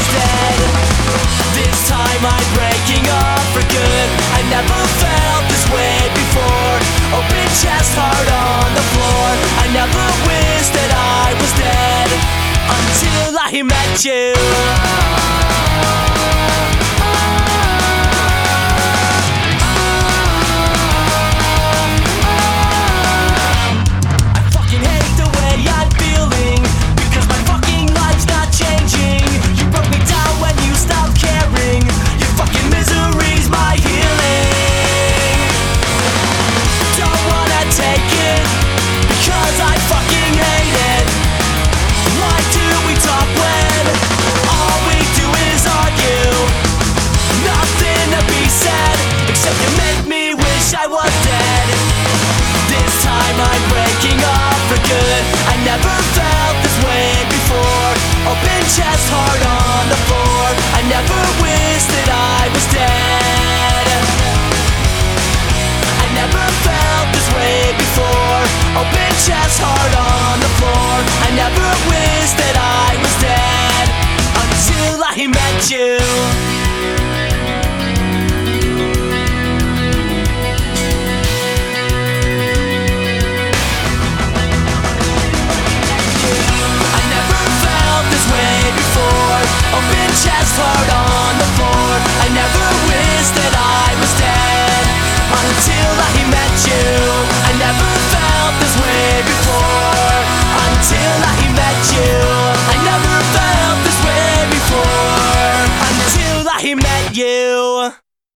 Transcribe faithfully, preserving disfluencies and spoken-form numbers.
dead. This time I'm breaking up for good. I never felt this way before. Open chest, heart on the floor. I never wished that I was dead until I met you. I was dead. This time I'm breaking up for good. I never felt this way before. Open chest, heart on the floor. I never wished that I was dead. I never felt this way before. Open chest, heart on the floor. I never wished that I was dead until I met you. Open chest, heart on the floor. I never wished that I was dead until I met you. I never felt this way before until I met you. I never felt this way before until I met you.